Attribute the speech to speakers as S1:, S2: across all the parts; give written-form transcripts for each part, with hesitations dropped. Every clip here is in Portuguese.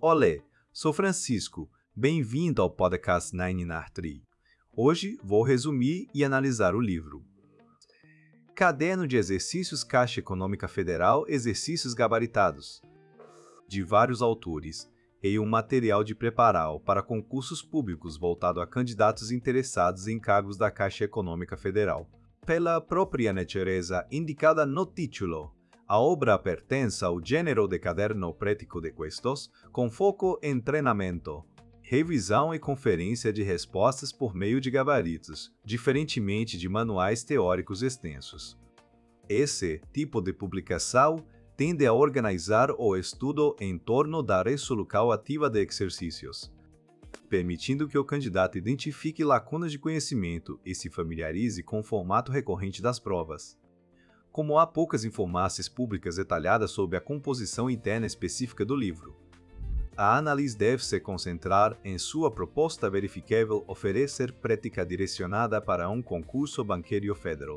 S1: Olé, sou Francisco. Bem-vindo ao podcast 99.3. Hoje vou resumir e analisar o livro. Caderno de Exercícios Caixa Econômica Federal, Exercícios Gabaritados, de vários autores, e um material de preparo para concursos públicos voltado a candidatos interessados em cargos da Caixa Econômica Federal. Pela própria natureza indicada no título, a obra pertence ao gênero de caderno prático de questos, com foco em treinamento, revisão e conferência de respostas por meio de gabaritos, diferentemente de manuais teóricos extensos. Esse tipo de publicação tende a organizar o estudo em torno da resolução ativa de exercícios, permitindo que o candidato identifique lacunas de conhecimento e se familiarize com o formato recorrente das provas. Como há poucas informações públicas detalhadas sobre a composição interna específica do livro, a análise deve se concentrar em sua proposta verificável oferecer prática direcionada para um concurso banqueiro federal.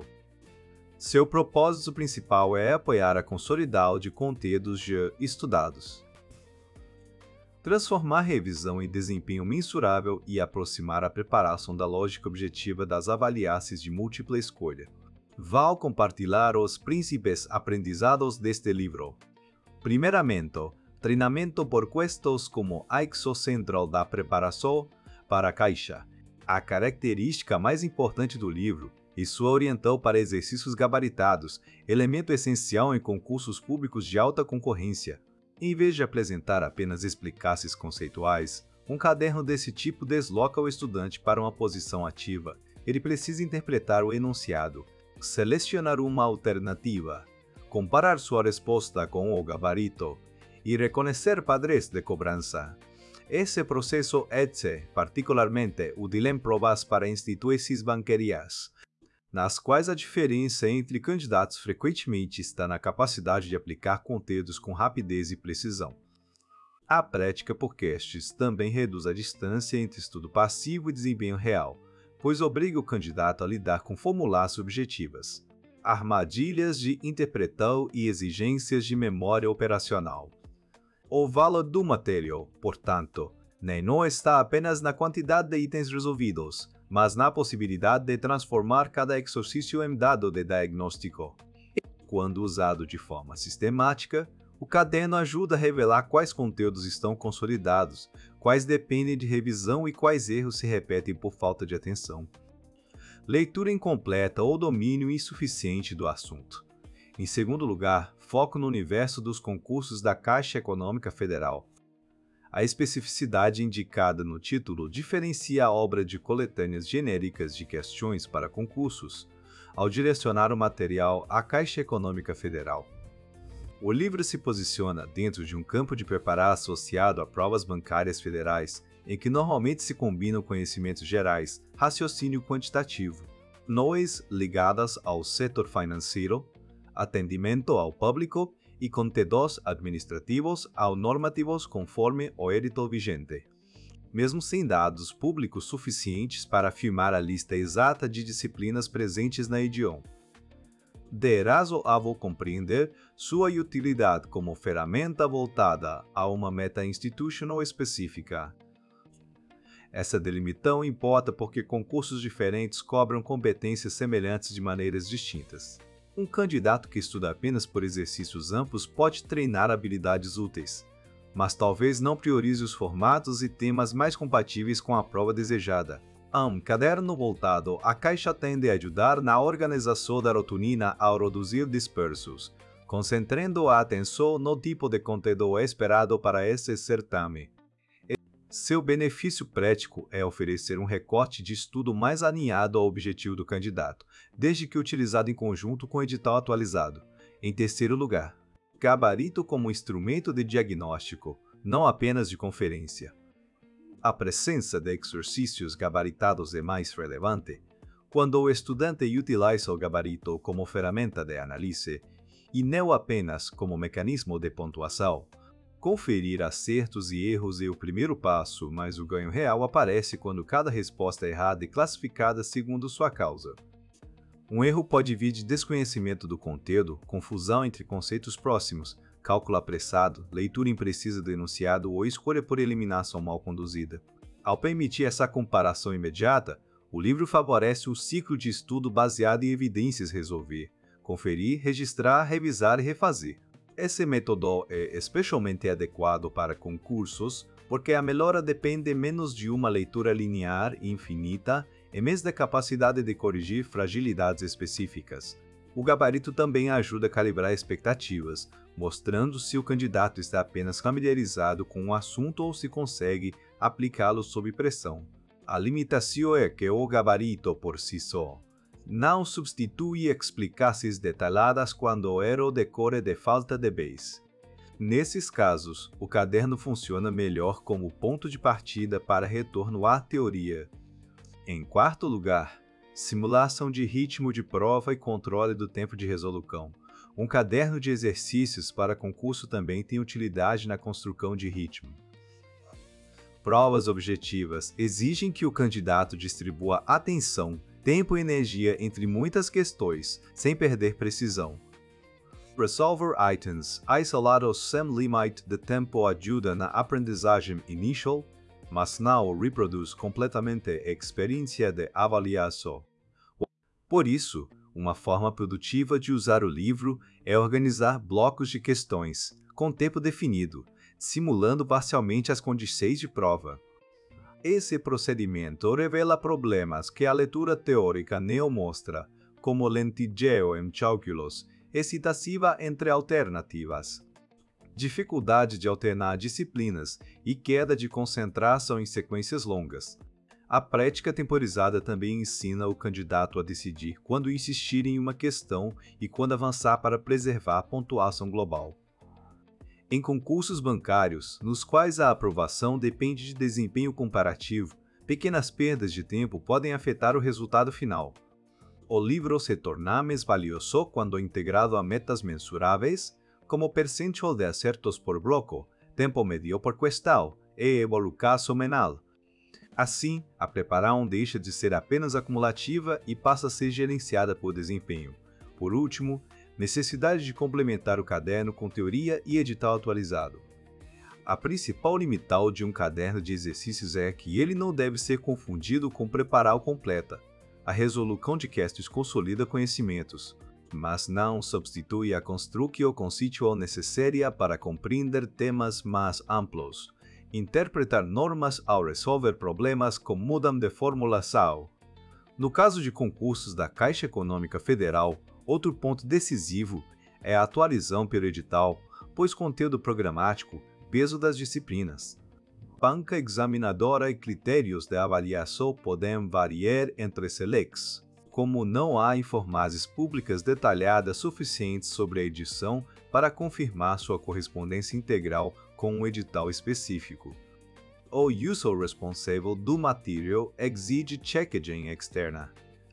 S1: Seu propósito principal é apoiar a consolidação de conteúdos já estudados, transformar a revisão em desempenho mensurável e aproximar a preparação da lógica objetiva das avaliações de múltipla escolha. Vou compartilhar os principais aprendizados deste livro. Primeiramente, treinamento por questos como axo central da preparação para a Caixa. A característica mais importante do livro e sua orientação para exercícios gabaritados, elemento essencial em concursos públicos de alta concorrência. Em vez de apresentar apenas explicações conceituais, um caderno desse tipo desloca o estudante para uma posição ativa. Ele precisa interpretar o enunciado, selecionar uma alternativa, comparar sua resposta com o gabarito e reconhecer padrões de cobrança. Esse processo é, particularmente, útil em provas para instituições banqueiras, nas quais a diferença entre candidatos frequentemente está na capacidade de aplicar conteúdos com rapidez e precisão. A prática por quests também reduz a distância entre estudo passivo e desempenho real, pois obriga o candidato a lidar com formulações objetivas, armadilhas de interpretação e exigências de memória operacional. O valor do material, portanto, não está apenas na quantidade de itens resolvidos, mas na possibilidade de transformar cada exercício em dado de diagnóstico. Quando usado de forma sistemática, o caderno ajuda a revelar quais conteúdos estão consolidados, quais dependem de revisão e quais erros se repetem por falta de atenção. Leitura incompleta ou domínio insuficiente do assunto. Em segundo lugar, foco no universo dos concursos da Caixa Econômica Federal. A especificidade indicada no título diferencia a obra de coletâneas genéricas de questões para concursos, ao direcionar o material à Caixa Econômica Federal. O livro se posiciona dentro de um campo de preparo associado a provas bancárias federais, em que normalmente se combinam conhecimentos gerais, raciocínio quantitativo, noções ligadas ao setor financeiro, atendimento ao público e conteúdos administrativos ou normativos conforme o edito vigente, mesmo sem dados públicos suficientes para afirmar a lista exata de disciplinas presentes na edição. De razoável compreender sua utilidade como ferramenta voltada a uma meta institucional específica. Essa delimitação importa porque concursos diferentes cobram competências semelhantes de maneiras distintas. Um candidato que estuda apenas por exercícios amplos pode treinar habilidades úteis, mas talvez não priorize os formatos e temas mais compatíveis com a prova desejada. Um caderno voltado à Caixa tende a ajudar na organização da rotina ao reduzir dispersos, concentrando a atenção no tipo de conteúdo esperado para esse certame. Seu benefício prático é oferecer um recorte de estudo mais alinhado ao objetivo do candidato, desde que utilizado em conjunto com o edital atualizado. Em terceiro lugar, gabarito como instrumento de diagnóstico, não apenas de conferência. A presença de exercícios gabaritados é mais relevante quando o estudante utiliza o gabarito como ferramenta de análise e não apenas como mecanismo de pontuação. Conferir acertos e erros é o primeiro passo, mas o ganho real aparece quando cada resposta errada é classificada segundo sua causa. Um erro pode vir de desconhecimento do conteúdo, confusão entre conceitos próximos, cálculo apressado, leitura imprecisa do enunciado ou escolha por eliminação mal conduzida. Ao permitir essa comparação imediata, o livro favorece o ciclo de estudo baseado em evidências resolver, conferir, registrar, revisar e refazer. Esse método é especialmente adequado para concursos porque a melhora depende menos de uma leitura linear e infinita e mais da capacidade de corrigir fragilidades específicas. O gabarito também ajuda a calibrar expectativas, mostrando se o candidato está apenas familiarizado com o assunto ou se consegue aplicá-lo sob pressão. A limitação é que o gabarito por si só não substitui explicações detalhadas quando o erro decorre de falta de base. Nesses casos, o caderno funciona melhor como ponto de partida para retorno à teoria. Em quarto lugar, simulação de ritmo de prova e controle do tempo de resolução. Um caderno de exercícios para concurso também tem utilidade na construção de ritmo. Provas objetivas exigem que o candidato distribua atenção, tempo e energia entre muitas questões, sem perder precisão. Resolver items isolados sem limite de tempo ajuda na aprendizagem inicial, mas não reproduz completamente a experiência de avaliação. Por isso, uma forma produtiva de usar o livro é organizar blocos de questões, com tempo definido, simulando parcialmente as condições de prova. Esse procedimento revela problemas que a leitura teórica não mostra, como lentidão em cálculos, excitativa entre alternativas, dificuldade de alternar disciplinas e queda de concentração em sequências longas. A prática temporizada também ensina o candidato a decidir quando insistir em uma questão e quando avançar para preservar a pontuação global. Em concursos bancários, nos quais a aprovação depende de desempenho comparativo, pequenas perdas de tempo podem afetar o resultado final. O livro se torna mais valioso quando integrado a metas mensuráveis, como percentual de acertos por bloco, tempo médio por questão e evolução semanal. Assim, a preparação deixa de ser apenas acumulativa e passa a ser gerenciada por desempenho. Por último, necessidade de complementar o caderno com teoria e edital atualizado. A principal limitante de um caderno de exercícios é que ele não deve ser confundido com preparar completa. A resolução de questions consolida conhecimentos, mas não substitui a construção conceitual necessária para compreender temas mais amplos. Interpretar normas ao resolver problemas que mudam de formulação. No caso de concursos da Caixa Econômica Federal, outro ponto decisivo é a atualização pelo edital, pois conteúdo programático, peso das disciplinas. Banca examinadora e critérios de avaliação podem variar entre SELECs, como não há informações públicas detalhadas suficientes sobre a edição para confirmar sua correspondência integral com um edital específico. O uso responsável do material exige checagem externa.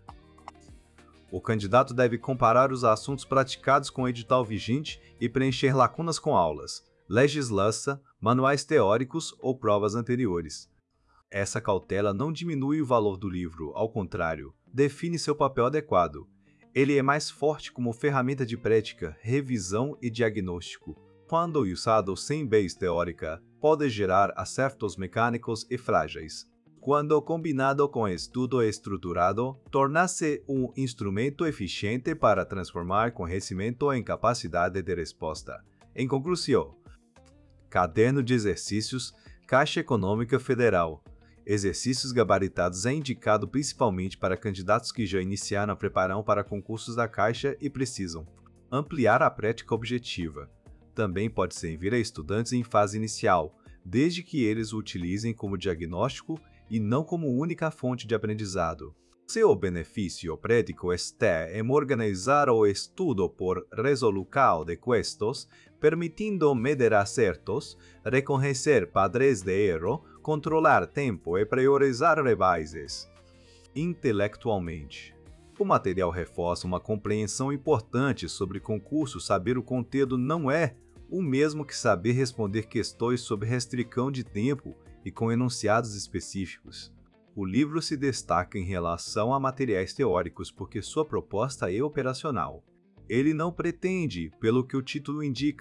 S1: O candidato deve comparar os assuntos praticados com o edital vigente e preencher lacunas com aulas, legislação, manuais teóricos ou provas anteriores. Essa cautela não diminui o valor do livro, ao contrário, define seu papel adequado. Ele é mais forte como ferramenta de prática, revisão e diagnóstico. Quando usado sem base teórica, pode gerar acertos mecânicos e frágeis. Quando combinado com estudo estruturado, torna-se um instrumento eficiente para transformar conhecimento em capacidade de resposta. Em conclusão, Caderno de Exercícios, Caixa Econômica Federal. Exercícios gabaritados é indicado principalmente para candidatos que já iniciaram a preparação para concursos da Caixa e precisam ampliar a prática objetiva. Também pode servir a estudantes em fase inicial, desde que eles o utilizem como diagnóstico e não como única fonte de aprendizado. Seu benefício prático está em organizar o estudo por resolução de questos, permitindo medir acertos, reconhecer padrões de erro, controlar tempo e priorizar revises. Intelectualmente, o material reforça uma compreensão importante sobre concurso. Saber o conteúdo não é o mesmo que saber responder questões sob restrição de tempo e com enunciados específicos. O livro se destaca em relação a materiais teóricos porque sua proposta é operacional. Ele não pretende, pelo que o título indica,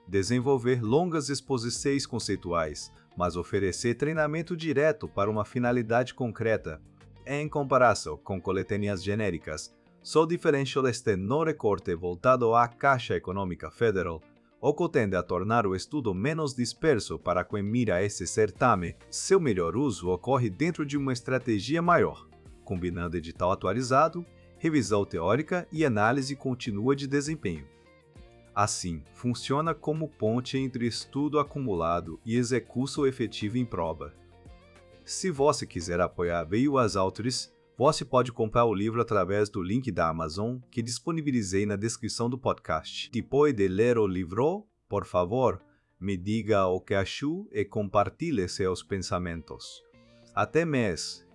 S1: desenvolver longas exposições conceituais, mas oferecer treinamento direto para uma finalidade concreta. Em comparação com coletâneas genéricas, só diferencial este no recorte voltado à Caixa Econômica Federal, o que tende a tornar o estudo menos disperso para quem mira esse certame. Seu melhor uso ocorre dentro de uma estratégia maior, combinando edital atualizado, revisão teórica e análise contínua de desempenho. Assim, funciona como ponte entre estudo acumulado e execução efetiva em prova. Se você quiser apoiar VUAs Autores, você pode comprar o livro através do link da Amazon que disponibilizei na descrição do podcast. Depois de ler o livro, por favor, me diga o que achou e compartilhe seus pensamentos. Até mais!